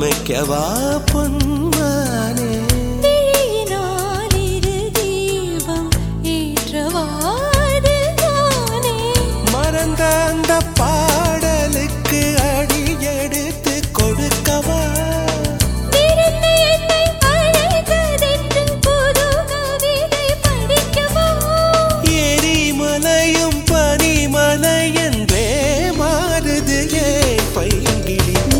அமைக்கவா பொன்மானே மறந்த அந்த பாடலுக்கு அடி எடுத்து கொடுக்கவா எரிமலையும் பனிமலை என்றே மாறுது ஏன் பைங்கிளி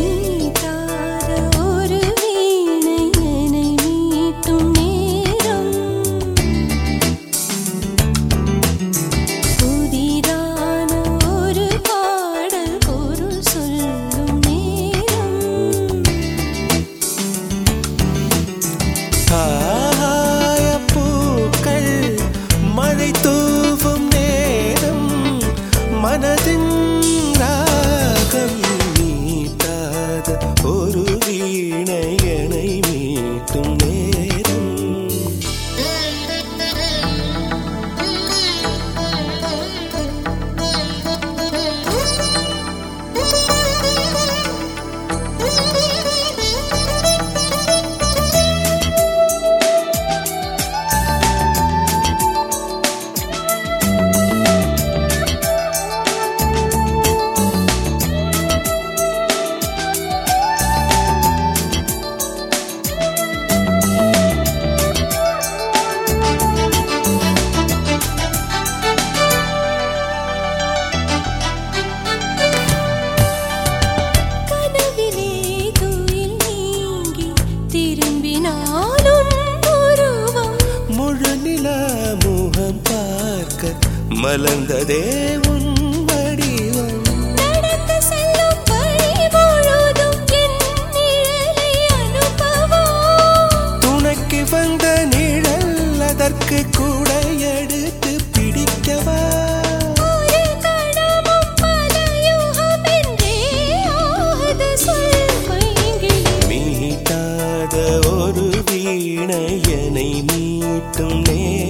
பூக்கள் மழை தூவும் நேரம் மனதின் ராகம் மீட்டாத ஒரு வீணையனை மீட்டும் நேரம் முகம் பார்க்க மலர்ந்ததே உன் வடிவம் நடந்து செல்லும் வழி முழுதும் என் நிழலை அனுபவம் துணைக்கு வந்த நிழல் அதற்கு கூட எடுத்து பிடிக்கவா ஒரு கணமும் பல யுகம் என்றே ஆகுது சொல் பைங்கிளி மீட்டாத ஒரு வீணையனை மீட்டும்